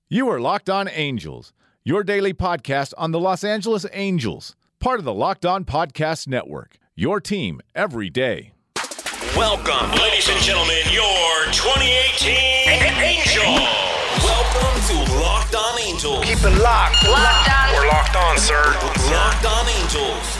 You are Locked On Angels, your daily podcast on the Los Angeles Angels, part of the Locked On Podcast Network, your team every day. Welcome, ladies and gentlemen, your 2018 Angels. Welcome to Locked On Angels. Keep it locked. Locked on. We're locked on, sir. Locked On Angels.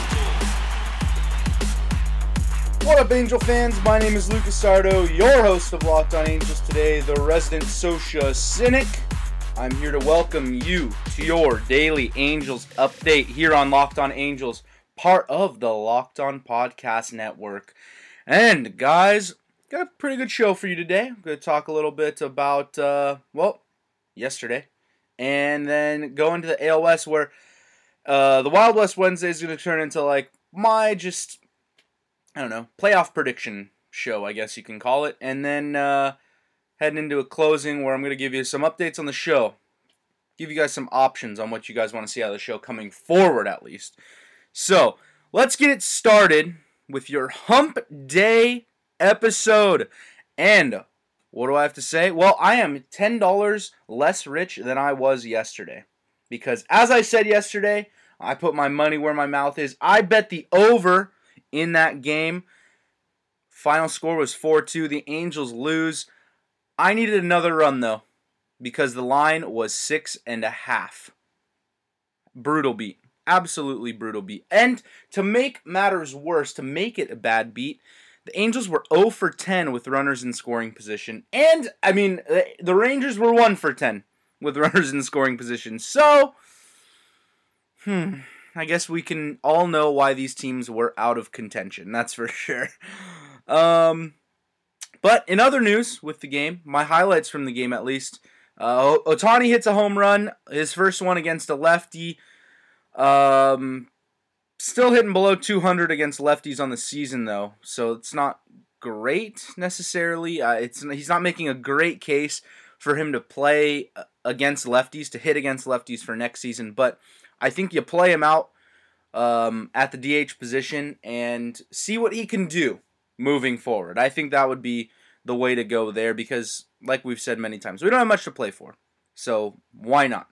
What up, Angel fans? My name is Lucas Sardo, your host of Locked On Angels today, the resident Socia Cynic. I'm here to welcome you to your daily Angels update here on Locked On Angels, part of the Locked On Podcast Network. And guys, got a pretty good show for you today. I'm going to talk a little bit about, yesterday. And then go into the AL West where the Wild West Wednesday is going to turn into my playoff prediction show, I guess you can call it. And then heading into a closing where I'm going to give you some updates on the show. Give you guys some options on what you guys want to see out of the show coming forward, at least. So, let's get it started with your Hump Day episode. And what do I have to say? Well, I am $10 less rich than I was yesterday. Because as I said yesterday, I put my money where my mouth is. I bet the over in that game. Final score was 4-2. The Angels lose. I needed another run, though, because the line was 6.5. Brutal beat. Absolutely brutal beat. And to make matters worse, to make it a bad beat, the Angels were 0 for 10 with runners in scoring position. And, the Rangers were 1 for 10 with runners in scoring position. So, I guess we can all know why these teams were out of contention. That's for sure. But in other news with the game, my highlights from the game at least, Ohtani hits a home run, his first one against a lefty. Still hitting below 200 against lefties on the season though, so it's not great necessarily. He's not making a great case for him to play against lefties, to hit against lefties for next season, but I think you play him out at the DH position and see what he can do moving forward. I think that would be the way to go there because, like we've said many times, we don't have much to play for. So, why not?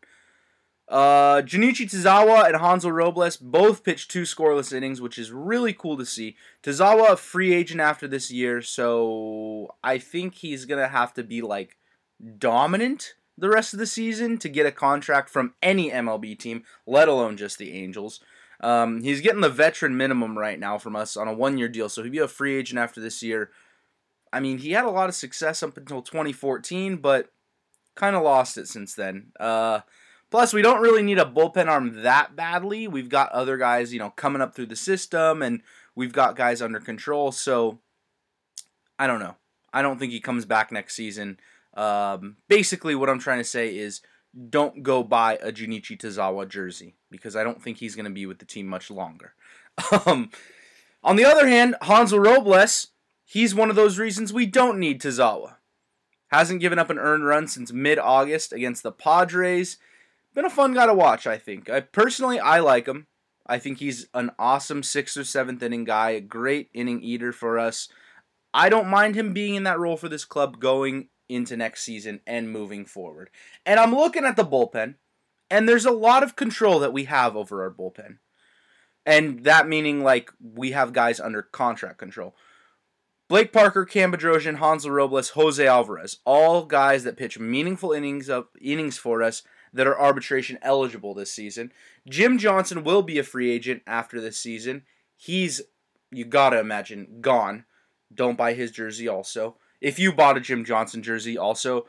Junichi Tazawa and Hansel Robles both pitched 2 scoreless innings, which is really cool to see. Tazawa, a free agent after this year, so I think he's going to have to be, dominant the rest of the season to get a contract from any MLB team, let alone just the Angels. He's getting the veteran minimum right now from us on a 1-year deal, so he'll be a free agent after this year. He had a lot of success up until 2014, but kind of lost it since then. Plus, we don't really need a bullpen arm that badly. We've got other guys, coming up through the system, and we've got guys under control, so I don't know. I don't think he comes back next season. Basically, what I'm trying to say is don't go buy a Junichi Tazawa jersey because I don't think he's going to be with the team much longer. On the other hand, Hansel Robles, he's one of those reasons we don't need Tazawa. Hasn't given up an earned run since mid-August against the Padres. Been a fun guy to watch, I think. I like him. I think he's an awesome 6th or 7th inning guy, a great inning eater for us. I don't mind him being in that role for this club going into next season and moving forward. And I'm looking at the bullpen, and there's a lot of control that we have over our bullpen. And that meaning, we have guys under contract control. Blake Parker, Cam Bedrosian, Hansel Robles, Jose Alvarez, all guys that pitch meaningful innings for us that are arbitration eligible this season. Jim Johnson will be a free agent after this season. He's, you gotta imagine, gone. Don't buy his jersey also. If you bought a Jim Johnson jersey also,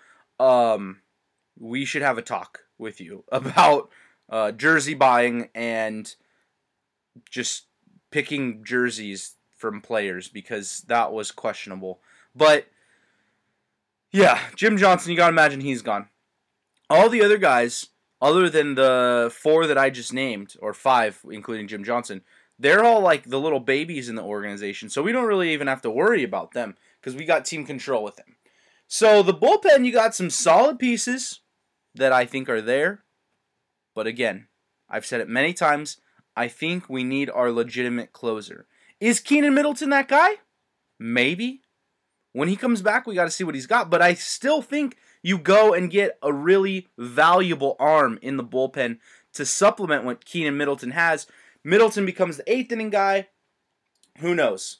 we should have a talk with you about jersey buying and just picking jerseys from players because that was questionable. But, yeah, Jim Johnson, you gotta imagine he's gone. All the other guys, other than the 4 that I just named, or 5, including Jim Johnson, they're all the little babies in the organization, so we don't really even have to worry about them because we got team control with them. So the bullpen, you got some solid pieces that I think are there. But again, I've said it many times, I think we need our legitimate closer. Is Keenan Middleton that guy? Maybe. When he comes back, we got to see what he's got. But I still think you go and get a really valuable arm in the bullpen to supplement what Keenan Middleton has. Middleton becomes the 8th inning guy. Who knows?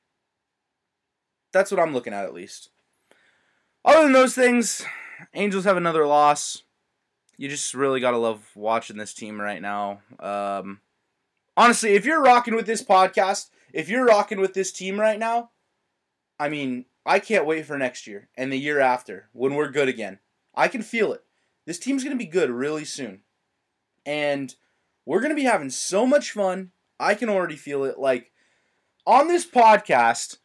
That's what I'm looking at least. Other than those things, Angels have another loss. You just really got to love watching this team right now. Honestly, if you're rocking with this podcast, if you're rocking with this team right now, I mean, I can't wait for next year and the year after when we're good again. I can feel it. This team's going to be good really soon. And we're going to be having so much fun. I can already feel it. Like, on this podcast,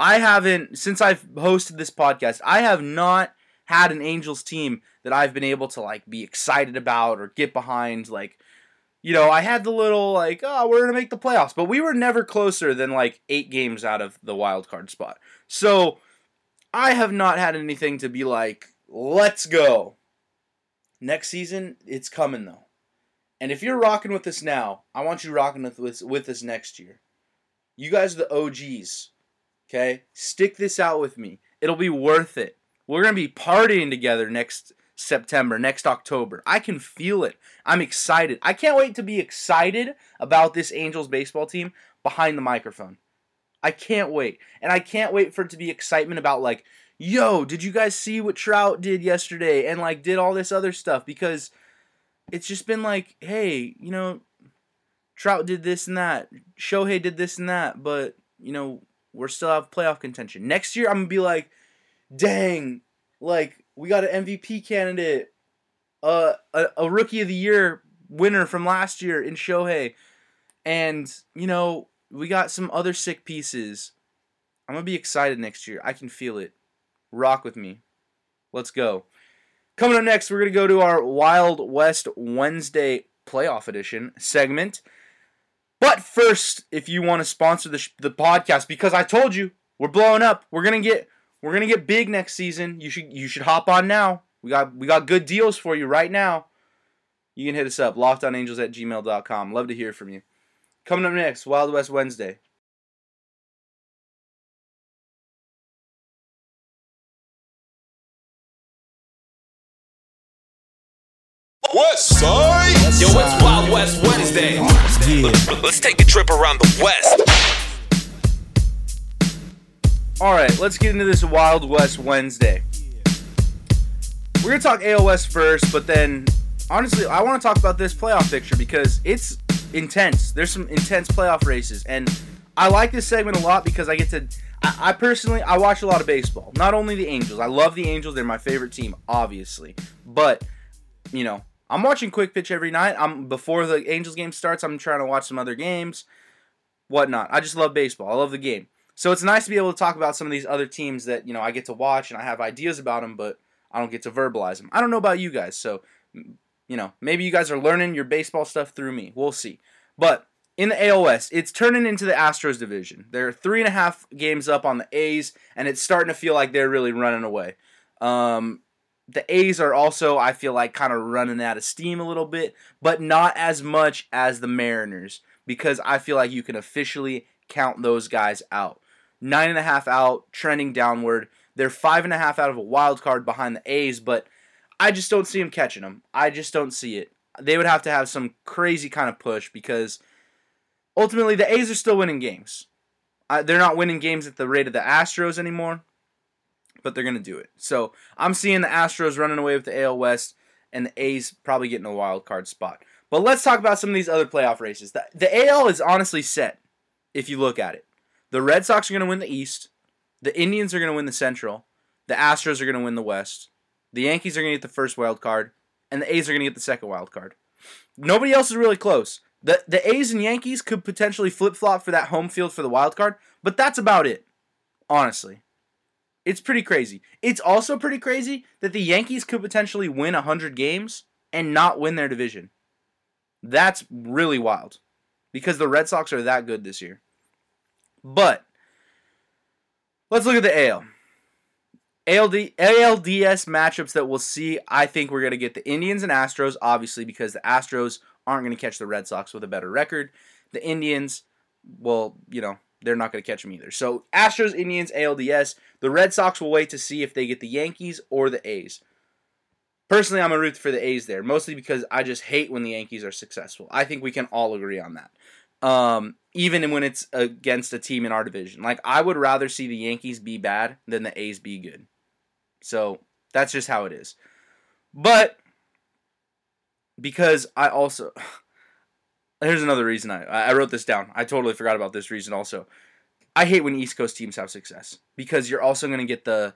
since I've hosted this podcast, I have not had an Angels team that I've been able to, like, be excited about or get behind. Like, you know, I had the little, like, oh, we're going to make the playoffs. But we were never closer than, like, 8 games out of the wild card spot. So, I have not had anything to be like, let's go. Next season, it's coming, though. And if you're rocking with us now, I want you rocking with us next year. You guys are the OGs, okay? Stick this out with me. It'll be worth it. We're going to be partying together next September, next October. I can feel it. I'm excited. I can't wait to be excited about this Angels baseball team behind the microphone. I can't wait. And I can't wait for it to be excitement about, like, yo, did you guys see what Trout did yesterday? And, like, did all this other stuff. Because it's just been like, hey, you know, Trout did this and that. Shohei did this and that. But, you know, we're still have playoff contention. Next year, I'm going to be like, dang, like, we got an MVP candidate. A Rookie of the Year winner from last year in Shohei. And, you know, we got some other sick pieces. I'm going to be excited next year. I can feel it. Rock with me. Let's go. Coming up next, we're going to go to our Wild West Wednesday playoff edition segment. But first, if you want to sponsor the podcast, because I told you, we're blowing up. We're going to get big next season. You should hop on now. We got good deals for you right now. You can hit us up, lockedonangels@gmail.com. Love to hear from you. Coming up next, Wild West Wednesday. West Side. Yo, it's Wild West Wednesday. Yeah. Let's take a trip around the West. All right, let's get into this Wild West Wednesday. We're going to talk AL West first, but then, honestly, I want to talk about this playoff picture because it's intense. There's some intense playoff races, and I like this segment a lot because I get to... I personally watch a lot of baseball. Not only the Angels. I love the Angels. They're my favorite team, obviously. But, you know, I'm watching Quick Pitch every night. Before the Angels game starts, I'm trying to watch some other games, whatnot. I just love baseball. I love the game. So it's nice to be able to talk about some of these other teams that, you know, I get to watch and I have ideas about them, but I don't get to verbalize them. I don't know about you guys, so, you know, maybe you guys are learning your baseball stuff through me. We'll see. But in the AL West, it's turning into the Astros division. They're 3.5 games up on the A's, and it's starting to feel like they're really running away. The A's are also, I feel like, kind of running out of steam a little bit, but not as much as the Mariners, because I feel like you can officially count those guys out. 9.5 out, trending downward. They're 5.5 out of a wild card behind the A's, but I just don't see them catching them. I just don't see it. They would have to have some crazy kind of push because ultimately the A's are still winning games. They're not winning games at the rate of the Astros anymore, but they're going to do it. So I'm seeing the Astros running away with the AL West and the A's probably getting a wild card spot. But let's talk about some of these other playoff races. The AL is honestly set if you look at it. The Red Sox are going to win the East. The Indians are going to win the Central. The Astros are going to win the West. The Yankees are going to get the first wild card. And the A's are going to get the second wild card. Nobody else is really close. The A's and Yankees could potentially flip-flop for that home field for the wild card, but that's about it, honestly. It's pretty crazy. It's also pretty crazy that the Yankees could potentially win 100 games and not win their division. That's really wild because the Red Sox are that good this year. But let's look at the AL. ALDS matchups that we'll see. I think we're going to get the Indians and Astros, obviously, because the Astros aren't going to catch the Red Sox with a better record. The Indians, well, you know, they're not going to catch them either. So Astros, Indians, ALDS. The Red Sox will wait to see if they get the Yankees or the A's. Personally, I'm a root for the A's there, mostly because I just hate when the Yankees are successful. I think we can all agree on that. Even when it's against a team in our division. Like, I would rather see the Yankees be bad than the A's be good. So, that's just how it is. But, because I also... Here's another reason I wrote this down. I totally forgot about this reason also. I hate when East Coast teams have success. Because you're also going to get the,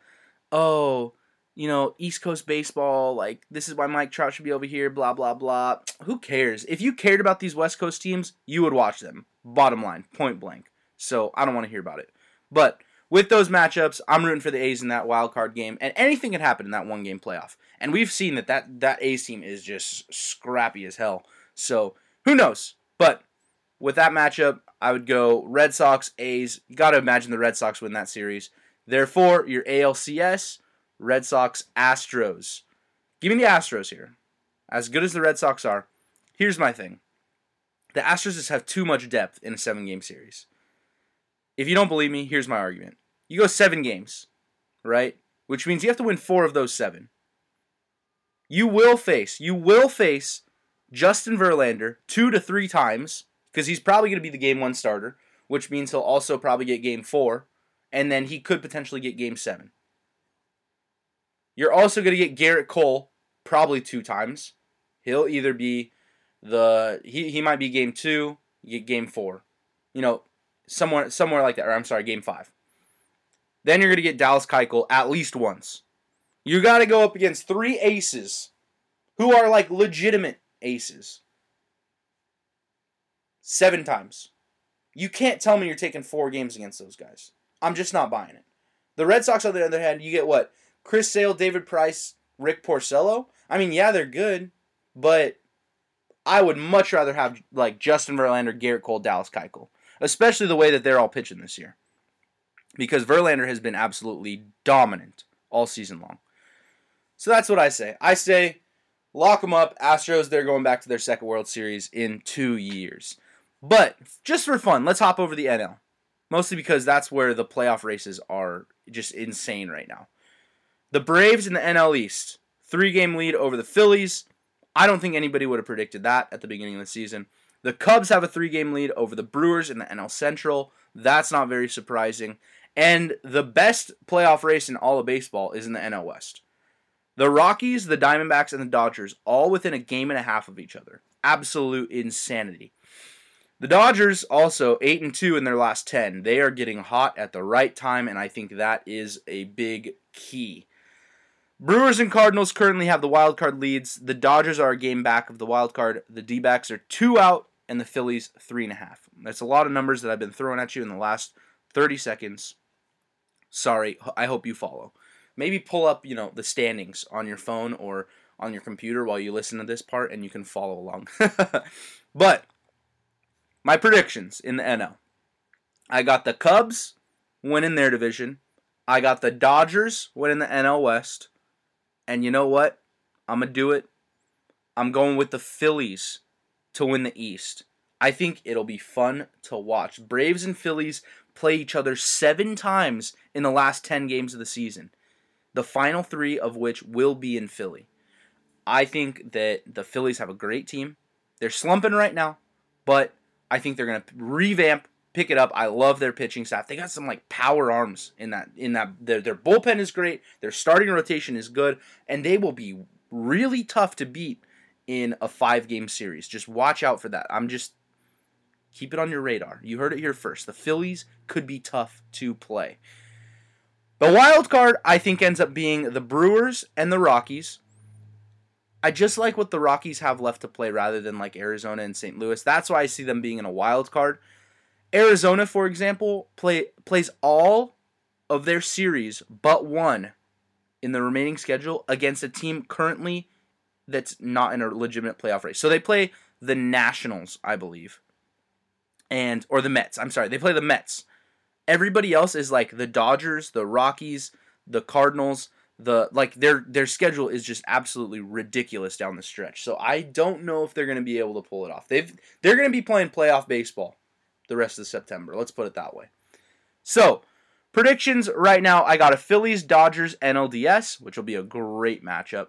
East Coast baseball, like, this is why Mike Trout should be over here, blah, blah, blah. Who cares? If you cared about these West Coast teams, you would watch them. Bottom line, point blank. So, I don't want to hear about it. But, with those matchups, I'm rooting for the A's in that wild card game. And anything can happen in that one-game playoff. And we've seen that A's team is just scrappy as hell. So, who knows? But, with that matchup, I would go Red Sox, A's. You got to imagine the Red Sox win that series. Therefore, your ALCS... Red Sox, Astros. Give me the Astros here. As good as the Red Sox are, here's my thing. The Astros just have too much depth in a 7-game series. If you don't believe me, here's my argument. You go 7 games, right? Which means you have to win 4 of those 7. You will face Justin Verlander 2 to 3 times, because he's probably going to be the Game 1 starter, which means he'll also probably get Game 4, and then he could potentially get Game 7. You're also going to get Garrett Cole probably 2 times. He'll either be he might be Game 2, you get Game 4. Somewhere like that. Or I'm sorry, Game 5. Then you're going to get Dallas Keuchel at least once. You got to go up against 3 aces who are like legitimate aces 7 times. You can't tell me you're taking 4 games against those guys. I'm just not buying it. The Red Sox, on the other hand, you get what? Chris Sale, David Price, Rick Porcello. I mean, yeah, they're good, but I would much rather have like Justin Verlander, Garrett Cole, Dallas Keuchel, especially the way that they're all pitching this year, because Verlander has been absolutely dominant all season long. So that's what I say. I say lock them up. Astros, they're going back to their second World Series in 2 years. But just for fun, let's hop over the NL, mostly because that's where the playoff races are just insane right now. The Braves in the NL East, 3-game lead over the Phillies. I don't think anybody would have predicted that at the beginning of the season. The Cubs have a 3-game lead over the Brewers in the NL Central. That's not very surprising. And the best playoff race in all of baseball is in the NL West. The Rockies, the Diamondbacks, and the Dodgers, all within a game and a half of each other. Absolute insanity. The Dodgers also 8-2 in their last 10. They are getting hot at the right time, and I think that is a big key. Brewers and Cardinals currently have the wild card leads. The Dodgers are a game back of the wild card. The D-backs are 2 out, and the Phillies 3.5. That's a lot of numbers that I've been throwing at you in the last 30 seconds. Sorry, I hope you follow. Maybe pull up, the standings on your phone or on your computer while you listen to this part, and you can follow along. But my predictions in the NL. I got the Cubs winning their division. I got the Dodgers winning the NL West. And you know what? I'm going to do it. I'm going with the Phillies to win the East. I think it'll be fun to watch. Braves and Phillies play each other 7 times in the last 10 games of the season. The final 3 of which will be in Philly. I think that the Phillies have a great team. They're slumping right now, but I think they're going to revamp, pick it up. I love their pitching staff. They got some power arms in that. Their bullpen is great. Their starting rotation is good, and they will be really tough to beat in a 5-game series. Just watch out for that. Keep it on your radar. You heard it here first. The Phillies could be tough to play. The wild card, I think, ends up being the Brewers and the Rockies. I just like what the Rockies have left to play rather than Arizona and St. Louis. That's why I see them being in a wild card. Arizona, for example, plays all of their series but 1 in the remaining schedule against a team currently that's not in a legitimate playoff race. So they play the Nationals, I believe. Or the Mets. I'm sorry. They play the Mets. Everybody else is the Dodgers, the Rockies, the Cardinals. Their schedule is just absolutely ridiculous down the stretch. So I don't know if they're going to be able to pull it off. They're going to be playing playoff baseball the rest of September. Let's put it that way. So, predictions right now, I got a Phillies-Dodgers NLDS, which will be a great matchup.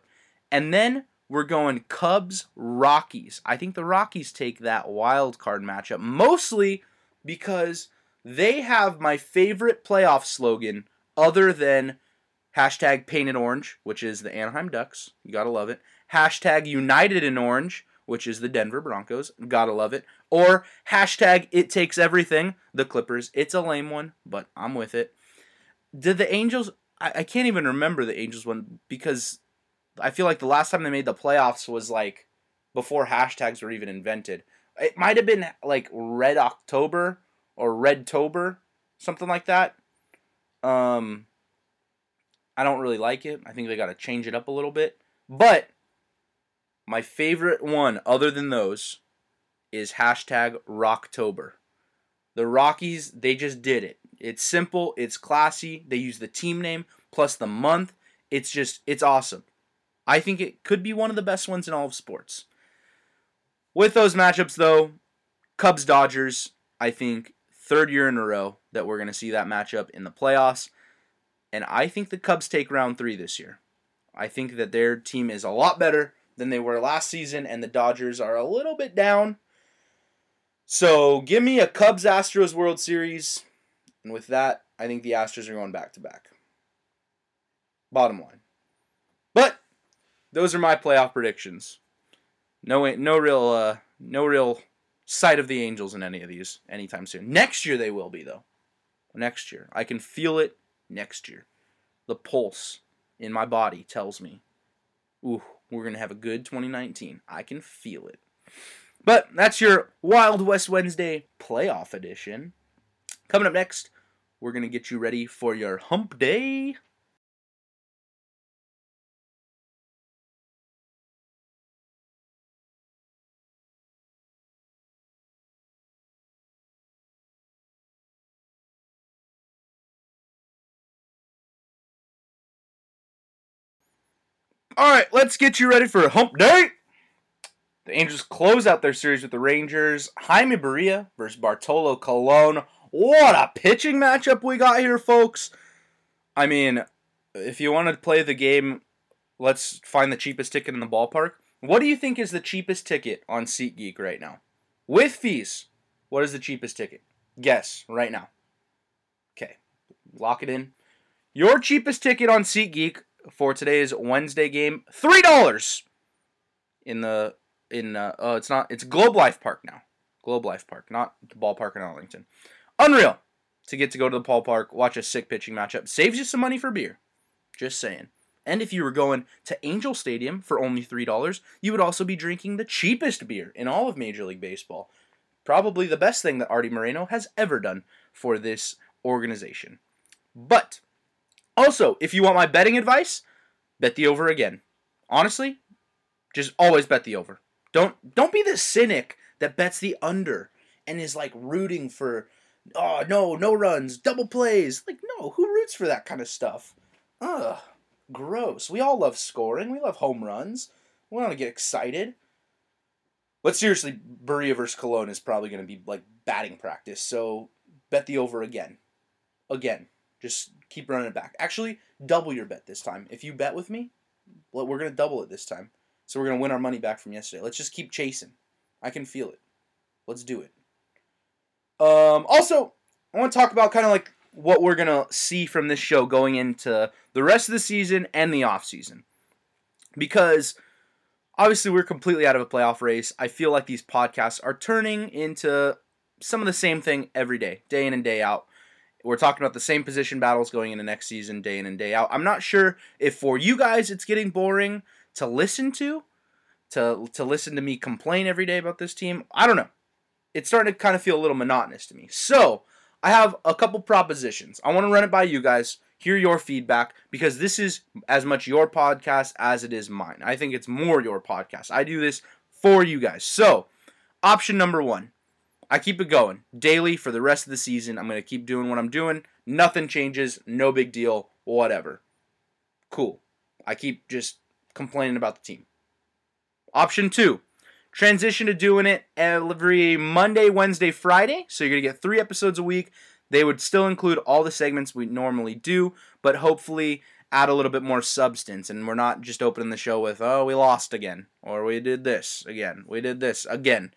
And then we're going Cubs-Rockies. I think the Rockies take that wild card matchup, mostly because they have my favorite playoff slogan other than hashtag Painted Orange, which is the Anaheim Ducks. You gotta love it. Hashtag United in Orange, which is the Denver Broncos. Gotta love it. Or hashtag It Takes Everything, the Clippers. It's a lame one, but I'm with it. Did the Angels... I can't even remember the Angels one because I feel like the last time they made the playoffs was like before hashtags were even invented. It might have been like Red October or Redtober, something like that. I don't really like it. I think they got to change it up a little bit. But my favorite one, other than those, is hashtag Rocktober. The Rockies, they just did it. It's simple. It's classy. They use the team name plus the month. It's awesome. I think it could be one of the best ones in all of sports. With those matchups, though, Cubs-Dodgers, I think third year in a row that we're going to see that matchup in the playoffs. And I think the Cubs take round 3 this year. I think that their team is a lot better than they were last season, and the Dodgers are a little bit down. So give me a Cubs-Astros World Series. And with that, I think the Astros are going back-to-back. Bottom line. But those are my playoff predictions. No real sight of the Angels in any of these anytime soon. Next year they will be, though. Next year. I can feel it next year. The pulse in my body tells me, ooh, we're going to have a good 2019. I can feel it. But that's your Wild West Wednesday playoff edition. Coming up next, we're going to get you ready for your hump day. All right, let's get you ready for hump day. The Angels close out their series with the Rangers. Jaime Barria versus Bartolo Colon. What a pitching matchup we got here, folks. I mean, if you want to play the game, let's find the cheapest ticket in the ballpark. What do you think is the cheapest ticket on SeatGeek right now? With fees, what is the cheapest ticket? Guess right now. Okay, lock it in. Your cheapest ticket on SeatGeek for today's Wednesday game, $3 it's Globe Life Park now. Globe Life Park, not the ballpark in Arlington. Unreal to get to go to the ballpark, watch a sick pitching matchup. Saves you some money for beer. Just saying. And if you were going to Angel Stadium for only $3, you would also be drinking the cheapest beer in all of Major League Baseball. Probably the best thing that Artie Moreno has ever done for this organization. But also, if you want my betting advice, bet the over again. Honestly, just always bet the over. Don't be the cynic that bets the under and is like rooting for, oh no runs, double plays. Like, no, who roots for that kind of stuff? Ugh, gross. We all love scoring. We love home runs. We want to get excited. But seriously, Barria versus Colon is probably going to be like batting practice. So bet the over again. Again. Just keep running it back. Actually, double your bet this time. If you bet with me, we're going to double it this time. So we're going to win our money back from yesterday. Let's just keep chasing. I can feel it. Let's do it. Also, I want to talk about kind of like what we're going to see from this show going into the rest of the season and the offseason. Because obviously we're completely out of a playoff race. I feel like these podcasts are turning into some of the same thing every day in and day out. We're talking about the same position battles going into next season, day in and day out. I'm not sure if for you guys it's getting boring to listen to listen to me complain every day about this team. I don't know. It's starting to kind of feel a little monotonous to me. So, I have a couple propositions. I want to run it by you guys, hear your feedback, because this is as much your podcast as it is mine. I think it's more your podcast. I do this for you guys. So, option number 1. I keep it going daily for the rest of the season. I'm going to keep doing what I'm doing. Nothing changes. No big deal. Whatever. Cool. I keep just complaining about the team. Option 2. Transition to doing it every Monday, Wednesday, Friday. So you're going to get 3 episodes a week. They would still include all the segments we normally do, but hopefully add a little bit more substance, and we're not just opening the show with, oh, we lost again, or we did this again, we did this again.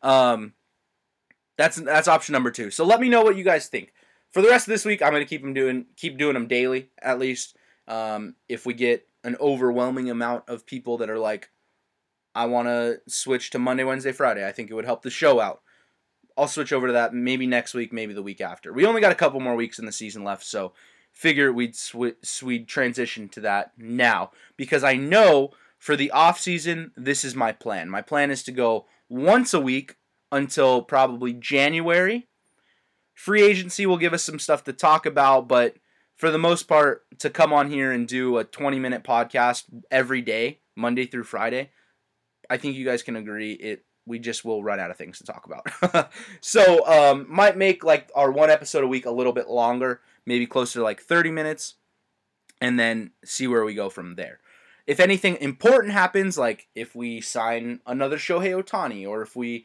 That's option number 2. So let me know what you guys think. For the rest of this week, I'm going to keep doing them daily, at least. If we get an overwhelming amount of people that are like, I want to switch to Monday, Wednesday, Friday, I think it would help the show out. I'll switch over to that maybe next week, maybe the week after. We only got a couple more weeks in the season left, so figure we'd transition to that now. Because I know for the off season, this is my plan. My plan is to go once a week until probably January. Free agency will give us some stuff to talk about, but for the most part, to come on here and do a 20-minute podcast every day, Monday through Friday, I think you guys can agree we just will run out of things to talk about. So, might make like our one episode a week a little bit longer, maybe closer to like 30 minutes, and then see where we go from there. If anything important happens, like if we sign another Shohei Ohtani, or if we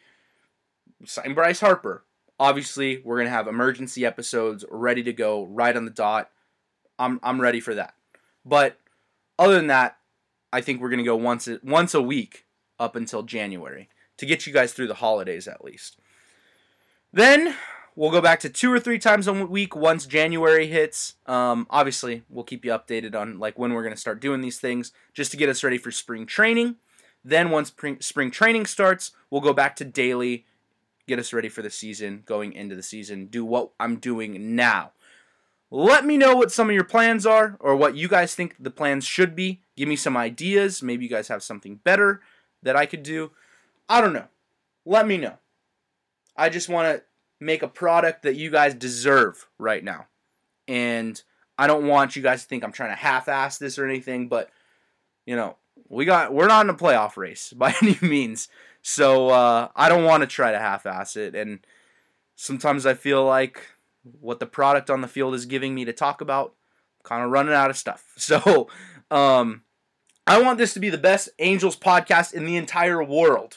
sign Bryce Harper, obviously we're going to have emergency episodes ready to go right on the dot. I'm ready for that. But other than that, I think we're going to go once a week up until January to get you guys through the holidays at least. Then we'll go back to 2 or 3 times a week once January hits. Obviously, we'll keep you updated on like when we're going to start doing these things just to get us ready for spring training. Then once spring training starts, we'll go back to daily, get us ready for the season, going into the season, do what I'm doing now. Let me know what some of your plans are, or what you guys think the plans should be. Give me some ideas. Maybe you guys have something better that I could do. I don't know. Let me know. I just want to make a product that you guys deserve right now. And I don't want you guys to think I'm trying to half-ass this or anything, but, you know, we're not in a playoff race by any means. So I don't want to try to half-ass it. And sometimes I feel like what the product on the field is giving me to talk about, kind of running out of stuff. So I want this to be the best Angels podcast in the entire world.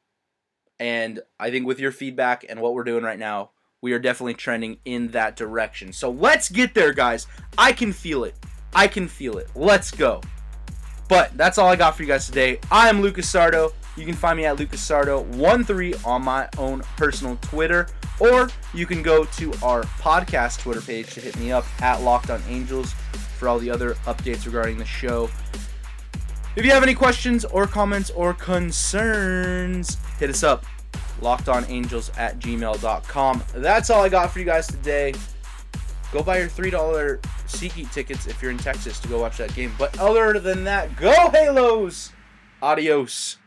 And I think with your feedback and what we're doing right now, we are definitely trending in that direction. So let's get there, guys. I can feel it. Let's go. But that's all I got for you guys today. I am Lucas Sardo. You can find me at LucasSardo13 on my own personal Twitter. Or you can go to our podcast Twitter page to hit me up at Locked On Angels for all the other updates regarding the show. If you have any questions or comments or concerns, hit us up. LockedOnAngels@gmail.com. That's all I got for you guys today. Go buy your $3 SeatGeek tickets if you're in Texas to go watch that game. But other than that, go Halos! Adios.